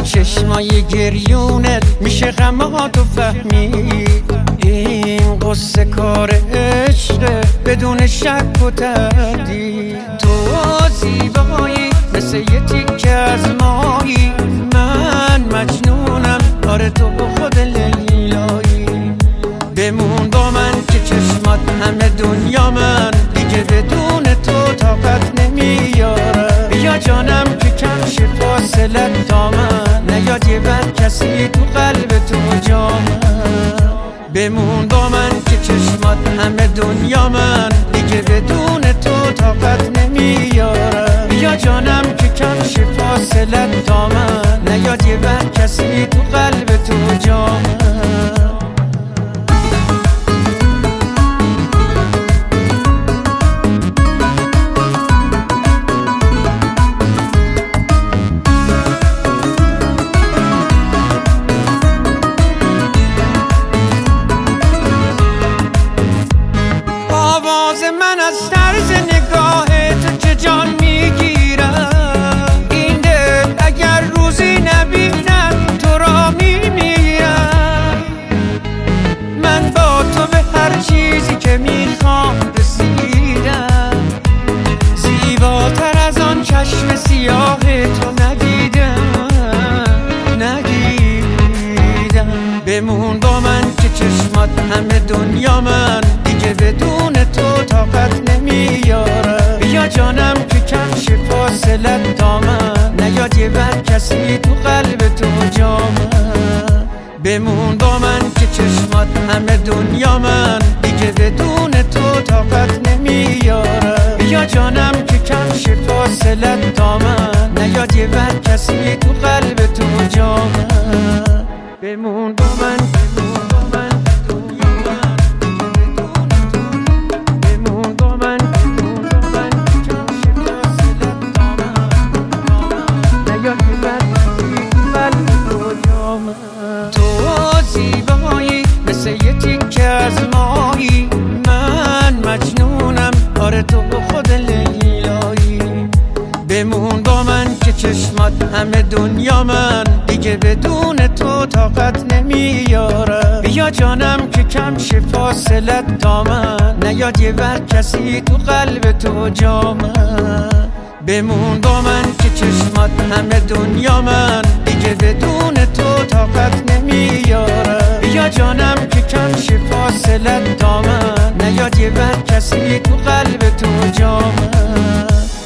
چشمای گریونت میشه غماتو فهمید. این قصه کار عشقه بدون شک و تردید. تو زیبایی مثل یه تیکه از مایی، من مجنونم آره تو خود لیلایی. بمون با من که چشمات همه دنیا من دیگه بدون تو طاقت نمیاره. بیا جانم که کم شه فاصلت تا من، نیاد یه بر کسی تو قلب تو جا من. بمون با من که چشمات همه دنیا من دیگه بدون تو طاقت نمیاره. بیا جانم که کم شه فاصلت تا من، نیاد یه بر کسی تو قلب تو جا من. من از طرز نگاه تو که جان میگیرم، این دل اگر روزی نبینم تو را میمیرم. من با تو به هر چیزی که میخوام رسیدم، زیباتر از آن چشم سیاه تو ندیدم. بمون با من که چشمات همه دنیا من دیگه بدون تو طاقت نمیاره. بیا جانم که کم شه فاصلت تا من، نیاد یه بر کسی تو قلب تو جا من. بمون با من که چشمات همه دنیا من دیگه بدون تو طاقت نمیاره. بیا جانم که کم شه فاصلت تا من، نیاد یه بر کسی تو قلب تو جا من. بمون با من، بمون با من دنیا من بمون با من، بمون با من کم شه فاصلت تا من، نیاد یه بر کسی تو قلب تو جا من. تو زیبایی مثل یه تیکه از مایی، من مجنونم آره تو خود لیلایی. بمون با من که چشمات همه دنیا من دیگه بدون تو طاقت نمیاره. بیا جانم که کم شه فاصلت تا من، نیاد یه بر کسی تو قلب تو جا من. بمون با من که چشمات همه دنیا من دیگه بدون تو طاقت نمیاره. بیا جانم که کم شه فاصلت تا من، نیاد یه بر کسی تو قلب تو جا من.